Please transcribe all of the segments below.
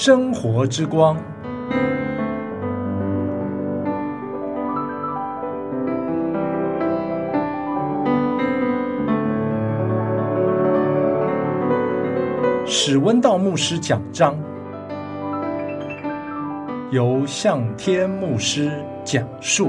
生活之光。史温道牧师讲章，由向天牧师讲述。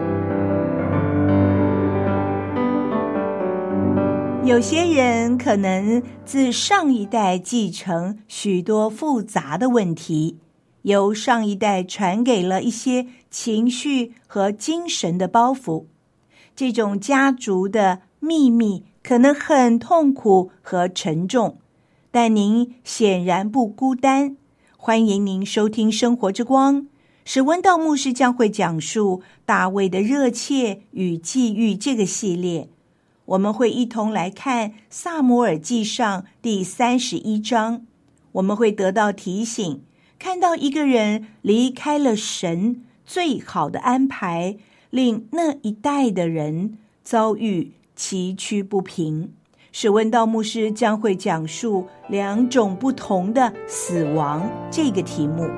有些人可能自上一代继承许多复杂的问题，由上一代传给了一些情绪和精神的包袱。这种家族的秘密可能很痛苦和沉重，但您显然不孤单。欢迎您收听生活之光，史温道牧师将会讲述大卫的热切与际遇这个系列。我们会一同来看撒母耳记上第31章，我们会得到提醒，看到一个人离开了神最好的安排，令那一代的人遭遇崎岖不平。史温道牧师将会讲述2种不同的死亡这个题目。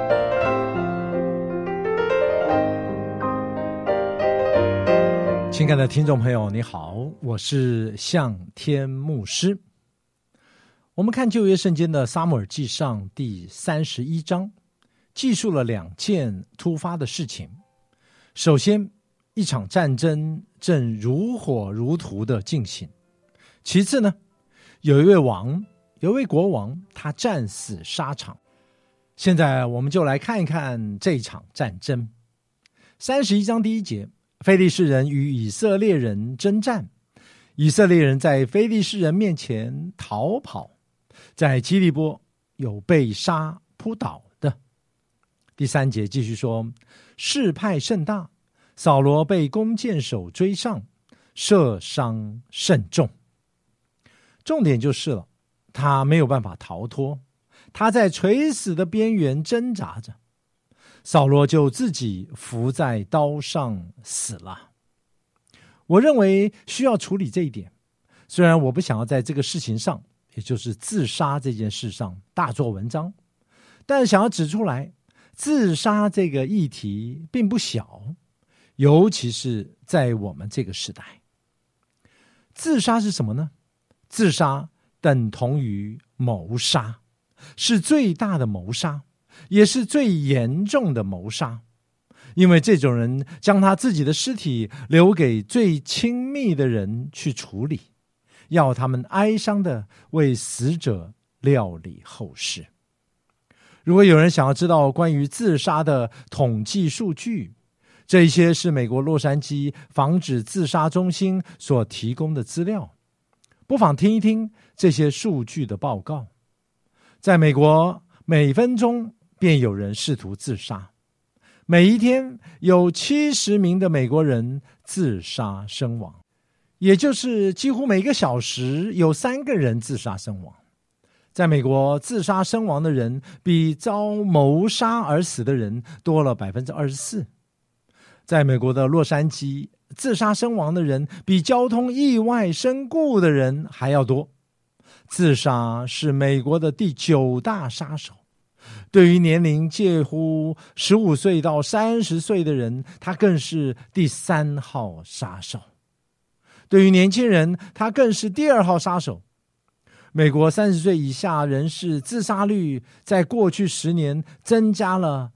亲爱的听众朋友，你好，我是向天牧师。我们看旧约圣经的撒母耳记上第31章，记述了2件突发的事情。首先，一场战争正如火如荼的进行。其次呢，有一位国王，他战死沙场。现在我们就来看一看这场战争。31章第1节，非利士人与以色列人征战，以色列人在非利士人面前逃跑，在基利波有被杀扑倒的。第3节继续说，事派甚大，扫罗被弓箭手追上，射伤甚重。重点就是了，他没有办法逃脱，他在垂死的边缘挣扎着，扫罗就自己伏在刀上死了。我认为需要处理这一点，虽然我不想要在这个事情上，也就是自杀这件事上大做文章，但想要指出来，自杀这个议题并不小，尤其是在我们这个时代。自杀是什么呢？自杀等同于谋杀，是最大的谋杀，也是最严重的谋杀。因为这种人将他自己的尸体留给最亲密的人去处理，要他们哀伤地为死者料理后事。如果有人想要知道关于自杀的统计数据，这一些是美国洛杉矶防止自杀中心所提供的资料，不妨听一听这些数据的报告。在美国，每分钟便有人试图自杀，每一天有70名的美国人自杀身亡，也就是几乎每个小时有3个人自杀身亡。在美国，自杀身亡的人比遭谋杀而死的人多了 24%。在美国的洛杉矶，自杀身亡的人比交通意外身故的人还要多。自杀是美国的第9大杀手。对于年龄介乎15岁到30岁的人，他更是第3号杀手。对于年轻人，他更是第2号杀手。美国30岁以下人士自杀率在过去10年增加了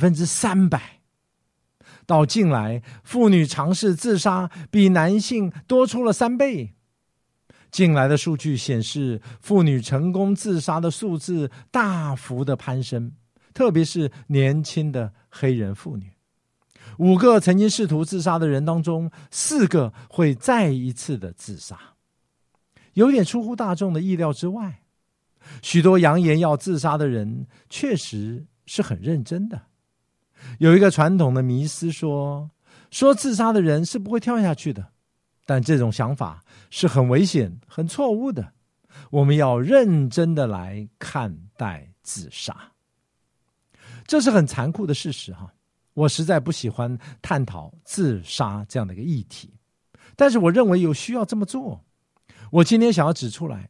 300%。到近来，妇女尝试自杀比男性多出了3倍。近来的数据显示，妇女成功自杀的数字大幅的攀升，特别是年轻的黑人妇女。5个曾经试图自杀的人当中，4个会再一次的自杀，有点出乎大众的意料之外。许多扬言要自杀的人确实是很认真的。有一个传统的迷思说自杀的人是不会跳下去的，但这种想法是很危险、很错误的。我们要认真的来看待自杀，这是很残酷的事实哈。我实在不喜欢探讨自杀这样的一个议题，但是我认为有需要这么做。我今天想要指出来，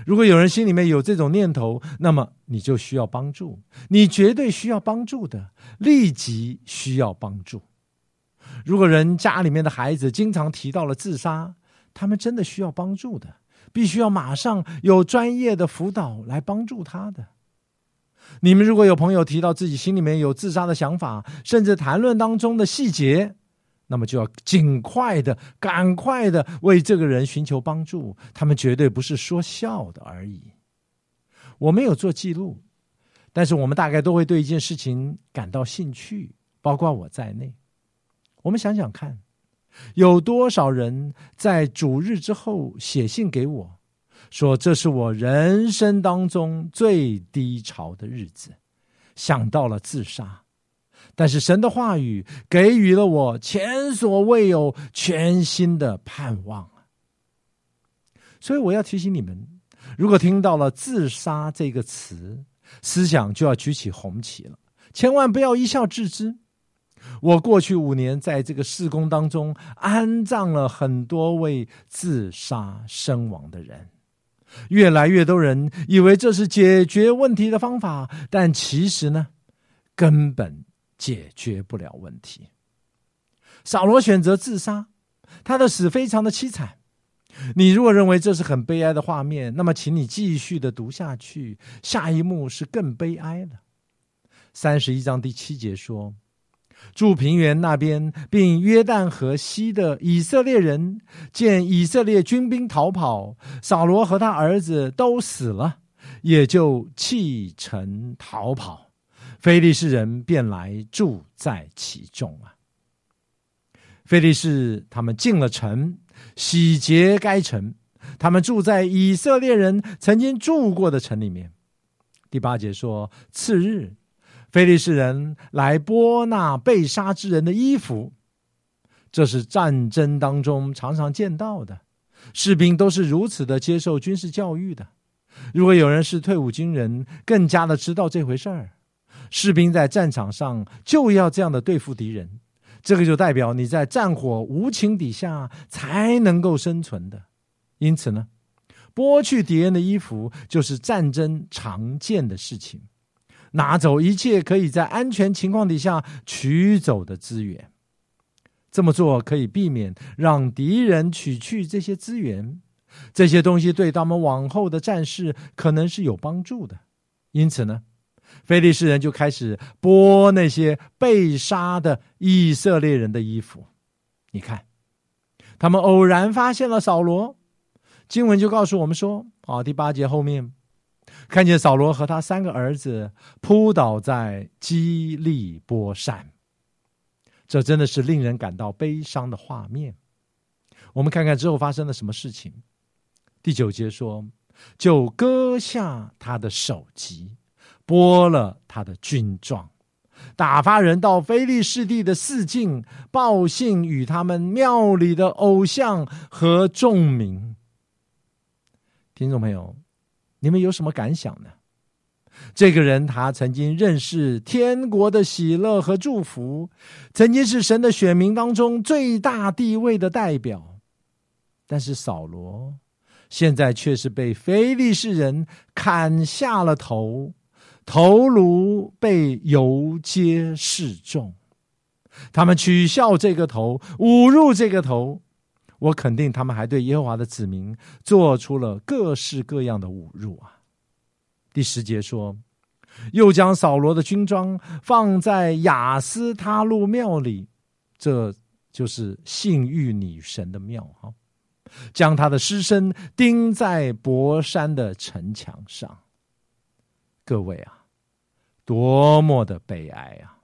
如果有人心里面有这种念头，那么你就需要帮助，你绝对需要帮助的，立即需要帮助。如果人家里面的孩子经常提到了自杀，他们真的需要帮助的，必须要马上有专业的辅导来帮助他的。你们如果有朋友提到自己心里面有自杀的想法，甚至谈论当中的细节，那么就要尽快的、赶快的为这个人寻求帮助，他们绝对不是说笑的而已。我没有做记录，但是我们大概都会对一件事情感到兴趣，包括我在内。我们想想看，有多少人在主日之后写信给我，说这是我人生当中最低潮的日子，想到了自杀。但是神的话语给予了我前所未有全新的盼望。所以我要提醒你们，如果听到了自杀这个词，思想就要举起红旗了，千万不要一笑置之。我过去5年在这个事工当中安葬了很多位自杀身亡的人，越来越多人以为这是解决问题的方法，但其实呢，根本解决不了问题。扫罗选择自杀，他的死非常的凄惨。你如果认为这是很悲哀的画面，那么请你继续的读下去，下一幕是更悲哀的。31章第7节说，住平原那边并约旦河西的以色列人见以色列军兵逃跑，扫罗和他儿子都死了，也就弃城逃跑，非利士人便来住在其中啊。非利士他们进了城，洗劫该城，他们住在以色列人曾经住过的城里面。第8节说，次日非利士人来剥那被杀之人的衣服，这是战争当中常常见到的，士兵都是如此的接受军事教育的。如果有人是退伍军人，更加的知道这回事儿。士兵在战场上就要这样的对付敌人，这个就代表你在战火无情底下才能够生存的。因此呢，剥去敌人的衣服就是战争常见的事情，拿走一切可以在安全情况底下取走的资源。这么做可以避免让敌人取去这些资源，这些东西对他们往后的战事可能是有帮助的。因此呢，非利士人就开始剥那些被杀的以色列人的衣服。你看，他们偶然发现了扫罗，经文就告诉我们说，第8节后面看见扫罗和他3个儿子扑倒在基利波山，这真的是令人感到悲伤的画面。我们看看之后发生了什么事情。第9节说，就割下他的首级，剥了他的军装，打发人到非利士地的四境，报信与他们庙里的偶像和众民。听众朋友，你们有什么感想呢？这个人他曾经认识天国的喜乐和祝福，曾经是神的选民当中最大地位的代表，但是扫罗现在却是被非利士人砍下了头，头颅被游街示众，他们取笑这个头，侮辱这个头。我肯定他们还对耶和华的子民做出了各式各样的侮辱啊。第10节说，又将扫罗的军装放在亚斯他路庙里，这就是性欲女神的庙，将他的尸身钉在伯山的城墙上。各位啊，多么的悲哀啊！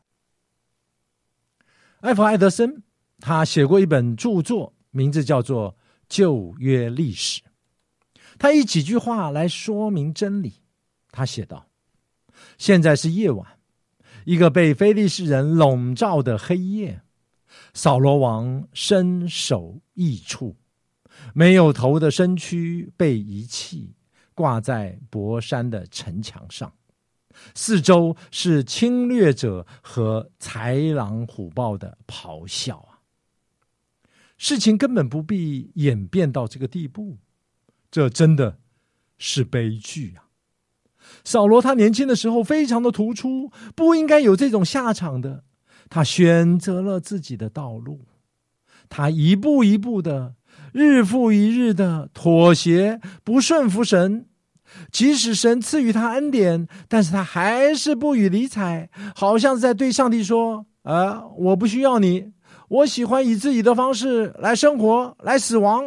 艾弗艾德森他写过一本著作，名字叫做《旧约历史》。他以几句话来说明真理。他写道，现在是夜晚，一个被非利士人笼罩的黑夜，扫罗王身首异处，没有头的身躯被遗弃，挂在伯山的城墙上，四周是侵略者和豺狼虎豹的咆哮啊！事情根本不必演变到这个地步，这真的是悲剧啊！扫罗他年轻的时候非常的突出，不应该有这种下场的。他选择了自己的道路，他一步一步的，日复一日的妥协，不顺服神。即使神赐予他恩典，但是他还是不予理睬，好像是在对上帝说：我不需要你，我喜欢以自己的方式来生活，来死亡。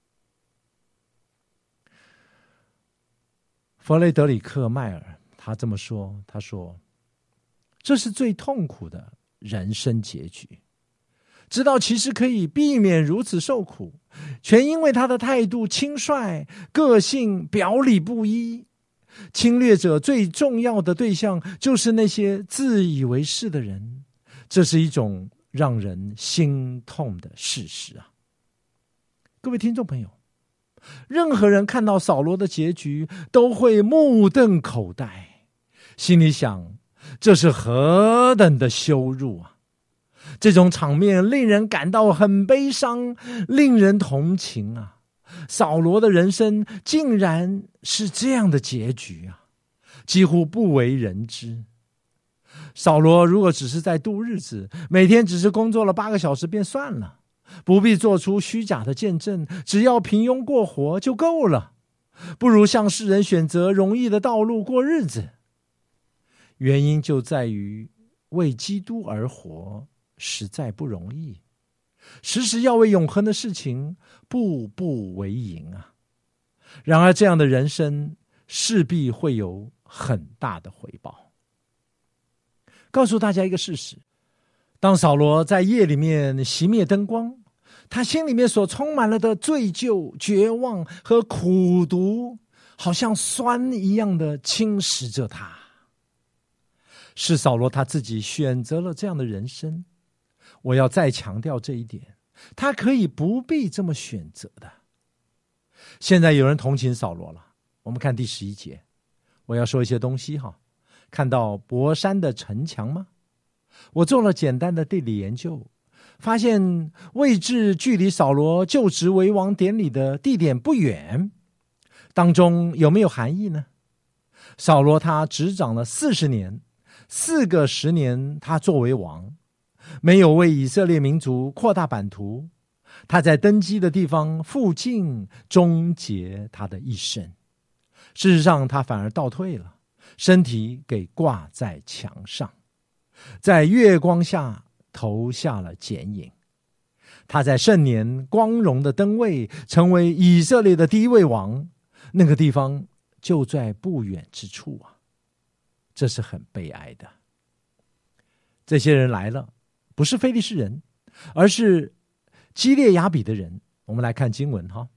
弗雷德里克·迈尔他这么说，他说：这是最痛苦的人生结局。知道其实可以避免如此受苦，全因为他的态度轻率，个性表里不一。侵略者最重要的对象就是那些自以为是的人，这是一种让人心痛的事实啊！各位听众朋友，任何人看到扫罗的结局都会目瞪口呆，心里想，这是何等的羞辱啊！这种场面令人感到很悲伤，令人同情啊！扫罗的人生竟然是这样的结局啊，几乎不为人知。扫罗如果只是在度日子，每天只是工作了8个小时便算了，不必做出虚假的见证，只要平庸过活就够了，不如向世人选择容易的道路过日子。原因就在于为基督而活实在不容易，时时要为永恒的事情步步为营啊！然而这样的人生势必会有很大的回报。告诉大家一个事实，当扫罗在夜里面熄灭灯光，他心里面所充满了的罪疚、绝望和苦毒，好像酸一样的侵蚀着他。是扫罗他自己选择了这样的人生，我要再强调这一点，他可以不必这么选择的。现在有人同情扫罗了，我们看第11节，我要说一些东西哈。看到博山的城墙吗？我做了简单的地理研究，发现位置距离扫罗就职为王典礼的地点不远。当中有没有含义呢？扫罗他执掌了40年，4个10年他作为王，没有为以色列民族扩大版图，他在登基的地方附近终结他的一生。事实上他反而倒退了，身体给挂在墙上，在月光下投下了剪影。他在盛年光荣的登位，成为以色列的第一位王，那个地方就在不远之处啊！这是很悲哀的。这些人来了，不是非利士人，而是基列雅比的人。我们来看经文哈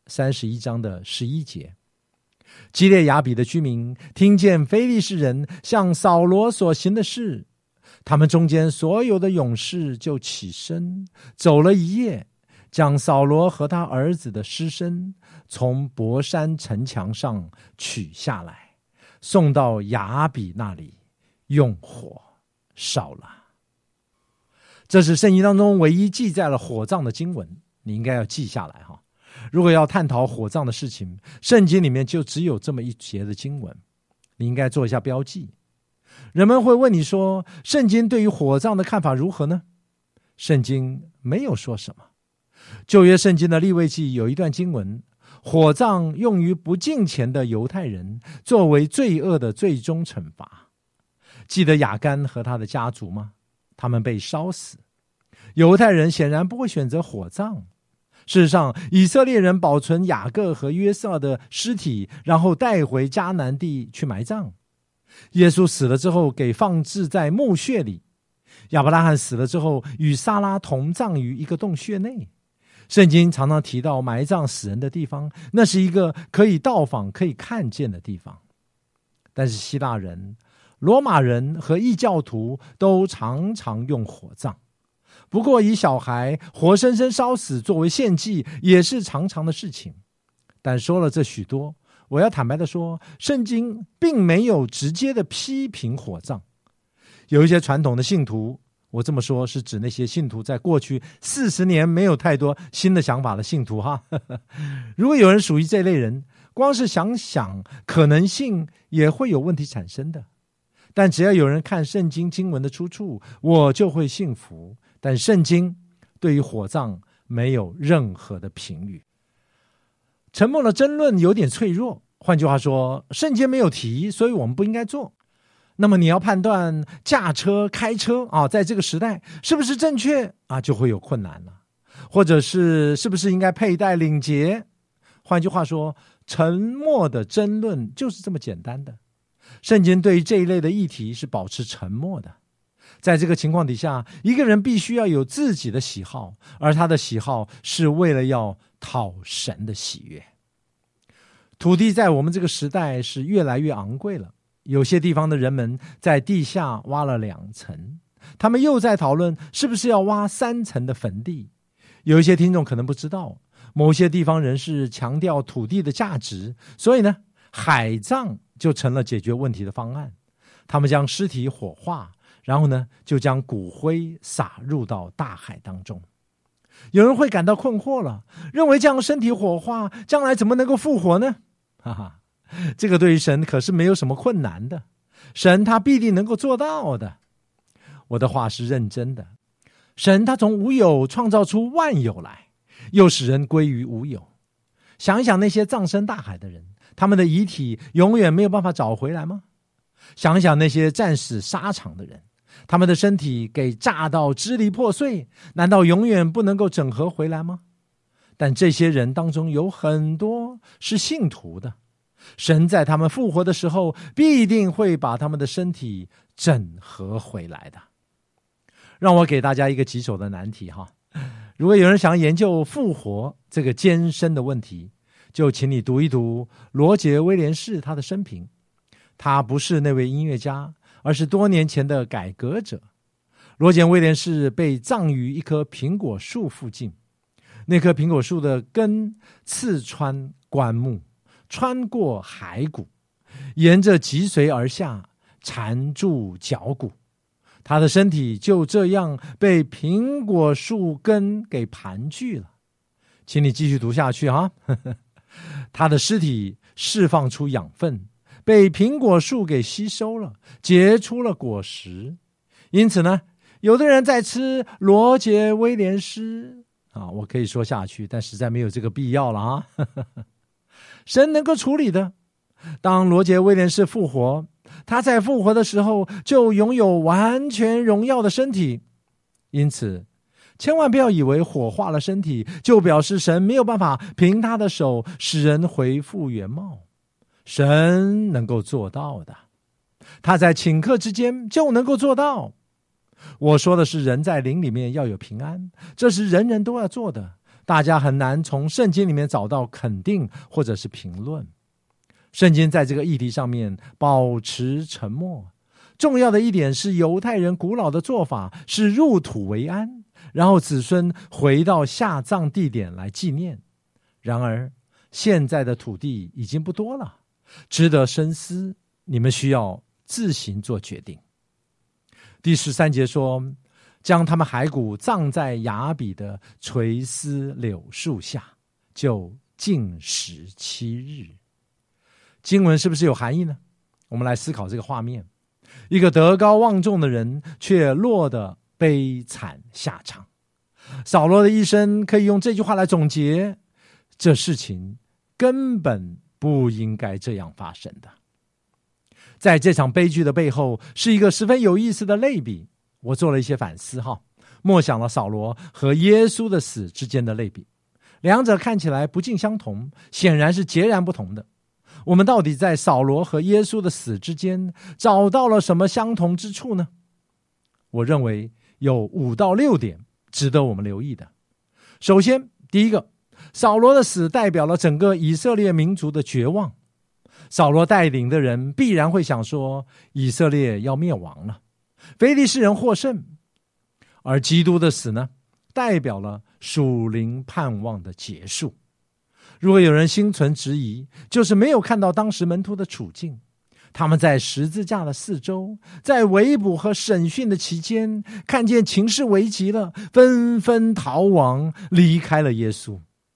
，31章的11节。基列雅比的居民听见非利士人向扫罗所行的事，他们中间所有的勇士就起身，走了一夜，将扫罗和他儿子的尸身从博山城墙上取下来，送到雅比那里，用火烧了。这是圣经当中唯一记载了火葬的经文，你应该要记下来哈。如果要探讨火葬的事情，圣经里面就只有这么一节的经文，你应该做一下标记。人们会问你说，圣经对于火葬的看法如何呢？圣经没有说什么。旧约圣经的利未记有一段经文，火葬用于不敬虔的犹太人，作为罪恶的最终惩罚。记得亚干和他的家族吗？他们被烧死。犹太人显然不会选择火葬。事实上，以色列人保存雅各和约瑟的尸体，然后带回迦南地去埋葬。耶稣死了之后给放置在墓穴里，亚伯拉罕死了之后与撒拉同葬于一个洞穴内。圣经常常提到埋葬死人的地方，那是一个可以到访可以看见的地方。但是希腊人、罗马人和异教徒都常常用火葬，不过以小孩活生生烧死作为献祭也是常常的事情。但说了这许多，我要坦白的说，圣经并没有直接的批评火葬。有一些传统的信徒，我这么说是指那些信徒在过去40年没有太多新的想法的信徒哈。如果有人属于这类人， 光是想想可能性也会有问题产生的。但只要有人看圣经经文的出处，我就会信服。但圣经对于火葬没有任何的评语。沉默的争论有点脆弱，换句话说，圣经没有提，所以我们不应该做。那么你要判断驾车开车在这个时代是不是正确就会有困难了。或者是不是应该佩戴领结。换句话说，沉默的争论就是这么简单的。圣经对于这一类的议题是保持沉默的。在这个情况底下，一个人必须要有自己的喜好，而他的喜好是为了要讨神的喜悦。土地在我们这个时代是越来越昂贵了，有些地方的人们在地下挖了2层，他们又在讨论是不是要挖3层的坟地。有一些听众可能不知道，某些地方人士强调土地的价值，所以呢，海葬就成了解决问题的方案。他们将尸体火化，然后呢，就将骨灰撒入到大海当中。有人会感到困惑了，认为这样身体火化，将来怎么能够复活呢？哈哈，这个对于神可是没有什么困难的，神他必定能够做到的。我的话是认真的。神他从无有创造出万有来，又使人归于无有。想一想那些葬身大海的人，他们的遗体永远没有办法找回来吗？想一想那些战死沙场的人，他们的身体给炸到支离破碎，难道永远不能够整合回来吗？但这些人当中有很多是信徒的，神在他们复活的时候必定会把他们的身体整合回来的。让我给大家一个棘手的难题哈，如果有人想研究复活这个艰深的问题，就请你读一读罗杰·威廉士他的生平。他不是那位音乐家，而是多年前的改革者。罗杰·威廉士被葬于一棵苹果树附近，那棵苹果树的根刺穿棺木，穿过骸骨，沿着脊髓而下，缠住脚骨。他的身体就这样被苹果树根给盘踞了。请你继续读下去哈。他的尸体释放出养分，被苹果树给吸收了，结出了果实。因此呢，有的人在吃罗杰·威廉斯我可以说下去，但实在没有这个必要了神能够处理的。当罗杰·威廉斯复活，他在复活的时候就拥有完全荣耀的身体。因此千万不要以为火化了身体就表示神没有办法凭他的手使人恢复原貌。神能够做到的，他在顷刻之间就能够做到。我说的是人在灵里面要有平安，这是人人都要做的，大家很难从圣经里面找到肯定或者是评论。圣经在这个议题上面保持沉默。重要的一点是，犹太人古老的做法是入土为安，然后子孙回到下葬地点来纪念。然而现在的土地已经不多了，值得深思，你们需要自行做决定。第13节说，将他们骸骨葬在雅比的垂丝柳树下，就禁食7日。经文是不是有含义呢？我们来思考这个画面。一个德高望重的人却落得悲惨下场。扫罗的一生可以用这句话来总结，这事情根本不应该这样发生的。在这场悲剧的背后是一个十分有意思的类比，我做了一些反思默想了扫罗和耶稣的死之间的类比，两者看起来不尽相同，显然是截然不同的。我们到底在扫罗和耶稣的死之间找到了什么相同之处呢？我认为有5到6点值得我们留意的。首先，第一个，扫罗的死代表了整个以色列民族的绝望。扫罗带领的人必然会想说，以色列要灭亡了，非利士人获胜。而基督的死呢，代表了属灵盼望的结束。如果有人心存质疑，就是没有看到当时门徒的处境。他们在十字架的四周，在围捕和审讯的期间，看见情势危急了，纷纷逃亡，离开了耶稣。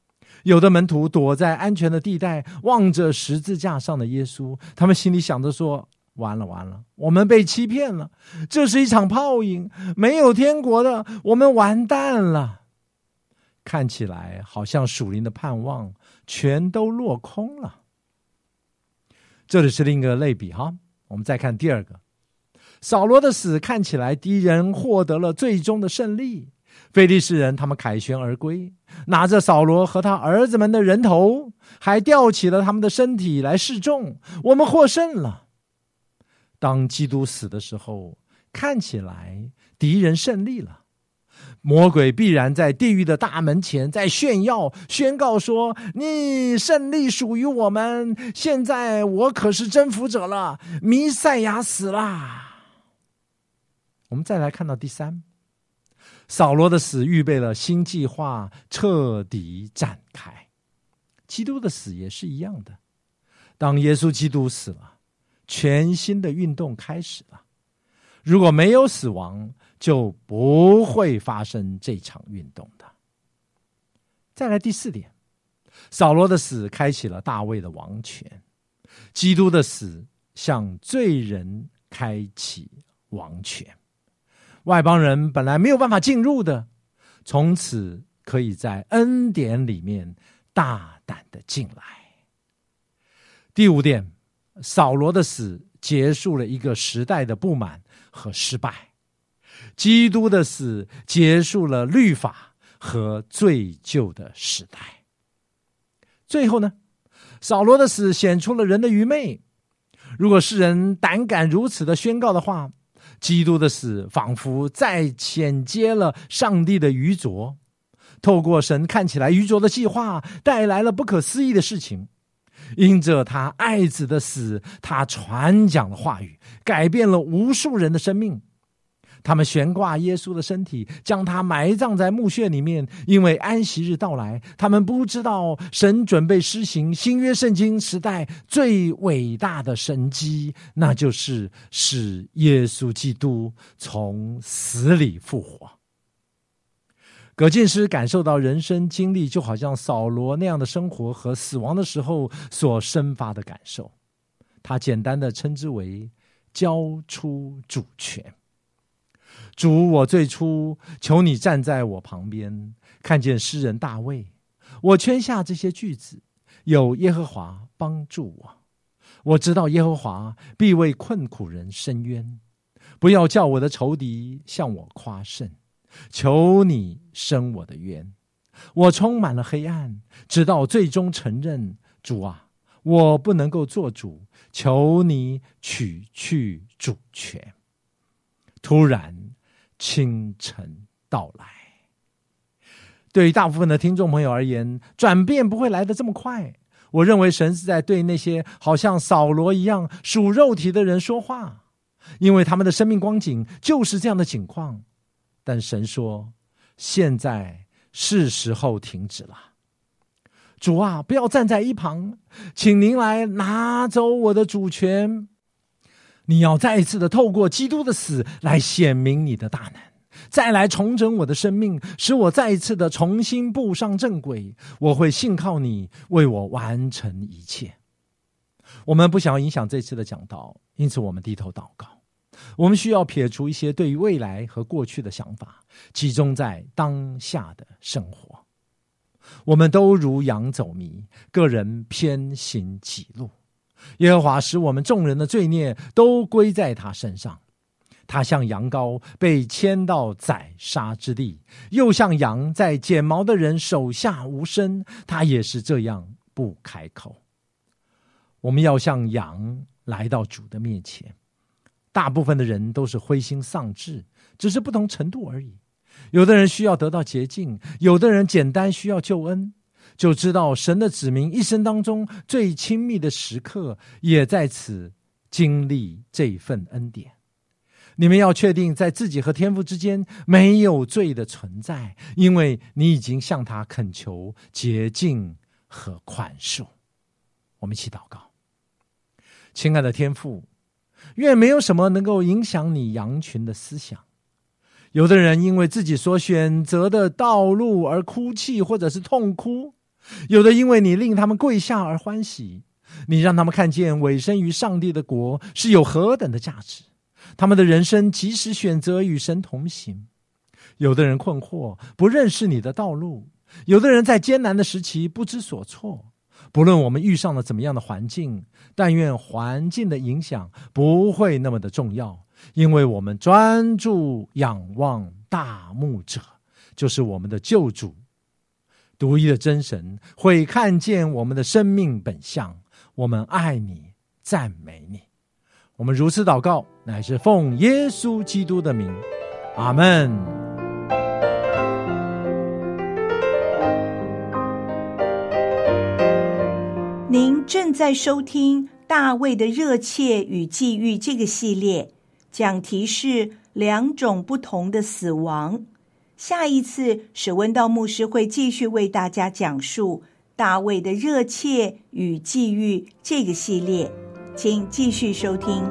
有的门徒躲在安全的地带，望着十字架上的耶稣，他们心里想着说，完了完了，我们被欺骗了，这是一场泡影，没有天国的，我们完蛋了。看起来好像属灵的盼望全都落空了。这里是另一个类比哈，我们再看第二个。扫罗的死看起来敌人获得了最终的胜利，非利士人他们凯旋而归，拿着扫罗和他儿子们的人头，还吊起了他们的身体来示众，我们获胜了。当基督死的时候，看起来敌人胜利了，魔鬼必然在地狱的大门前在炫耀宣告说，你胜利属于我们，现在我可是征服者了，弥赛亚死啦。我们再来看到第三，扫罗的死预备了新计划彻底展开。基督的死也是一样的，当耶稣基督死了，全新的运动开始了。如果没有死亡，就不会发生这场运动的。再来第四点，扫罗的死开启了大卫的王权，基督的死向罪人开启王权。外邦人本来没有办法进入的，从此可以在恩典里面大胆的进来。第五点，扫罗的死结束了一个时代的不满和失败，基督的死结束了律法和罪疚的时代。最后呢，扫罗的死显出了人的愚昧。如果世人胆敢如此的宣告的话，基督的死仿佛再显揭了上帝的愚拙，透过神看起来愚拙的计划，带来了不可思议的事情。因着他爱子的死，他传讲的话语改变了无数人的生命。他们悬挂耶稣的身体，将他埋葬在墓穴里面，因为安息日到来，他们不知道神准备施行新约圣经时代最伟大的神迹，那就是使耶稣基督从死里复活。葛进师感受到人生经历就好像扫罗那样的生活和死亡的时候所生发的感受，他简单的称之为交出主权。主，我最初求你站在我旁边，看见诗人大卫，我圈下这些句子，有耶和华帮助我。我知道耶和华必为困苦人伸冤，不要叫我的仇敌向我夸胜，求你伸我的冤。我充满了黑暗，直到最终承认，主啊，我不能够做主，求你取去主权。突然清晨到来。对于大部分的听众朋友而言，转变不会来得这么快。我认为神是在对那些好像扫罗一样属肉体的人说话，因为他们的生命光景就是这样的景况。但神说，现在是时候停止了。主啊，不要站在一旁，请您来拿走我的主权。你要再一次的透过基督的死来显明你的大能，再来重整我的生命，使我再一次的重新步上正轨。我会信靠你为我完成一切。我们不想要影响这次的讲道，因此我们低头祷告。我们需要撇除一些对于未来和过去的想法，集中在当下的生活。我们都如羊走迷，个人偏行己路。耶和华使我们众人的罪孽都归在他身上。他像羊羔被牵到宰杀之地，又像羊在剪毛的人手下无声，他也是这样不开口。我们要像羊来到主的面前。大部分的人都是灰心丧志，只是不同程度而已。有的人需要得到洁净，有的人简单需要救恩。就知道神的子民一生当中最亲密的时刻，也在此经历这份恩典。你们要确定在自己和天父之间没有罪的存在，因为你已经向他恳求洁净和宽恕。我们一起祷告。亲爱的天父，愿没有什么能够影响你羊群的思想。有的人因为自己所选择的道路而哭泣或者是痛哭， 有的因为你令他们跪下而欢喜，你让他们看见委身于上帝的国是有何等的价值，他们的人生即使选择与神同行。有的人困惑，不认识你的道路，有的人在艰难的时期不知所措。不论我们遇上了怎么样的环境，但愿环境的影响不会那么的重要，因为我们专注仰望大牧者，就是我们的救主。独一的真神会看见我们的生命本相，我们爱你，赞美你。我们如此祷告，乃是奉耶稣基督的名，阿们。 您正在收听大卫的热切与际遇这个系列，讲题是2种不同的死亡。下一次史温道牧师会继续为大家讲述大卫的热切与际遇这个系列，请继续收听。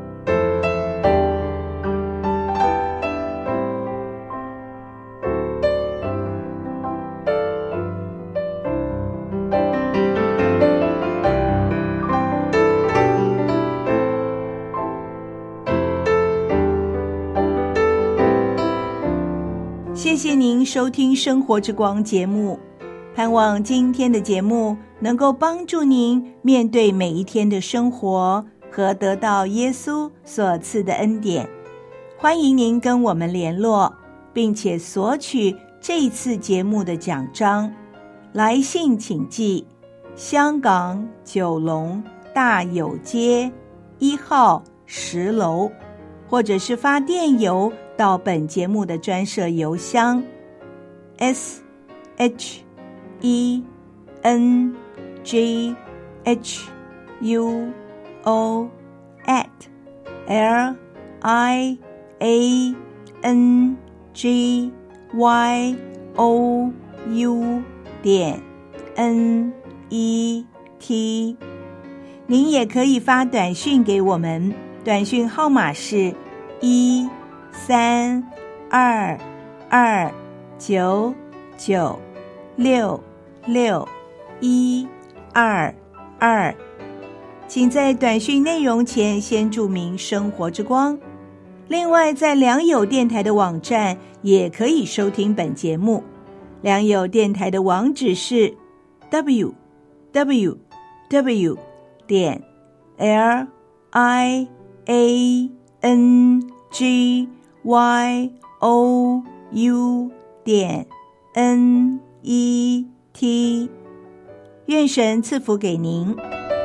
谢谢您收听生活之光节目，盼望今天的节目能够帮助您面对每一天的生活和得到耶稣所赐的恩典。欢迎您跟我们联络，并且索取这一次节目的奖章。来信请寄香港九龙大有街1号10楼，或者是发电邮到本节目的专设邮箱 shenghlianjiu.net。 您也可以发短讯给我们，短讯号码是13229966122，请在短讯内容前先注明生活之光。另外，在良友电台的网站也可以收听本节目。良友电台的网址是 www.lianjiu.net。 愿神赐福给您。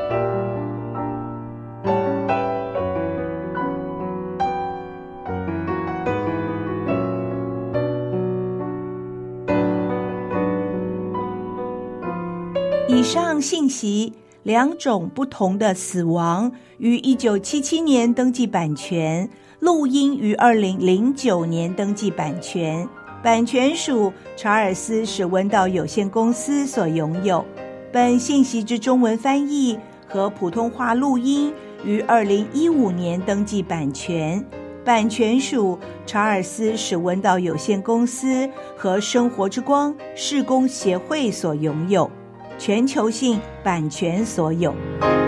以上信息2种不同的死亡于1977年登记版权，录音于2009年登记版权，版权属查尔斯史温道有限公司所拥有。本信息之中文翻译和普通话录音于2015年登记版权，版权属查尔斯史温道有限公司和生活之光事工协会所拥有，全球性版权所有。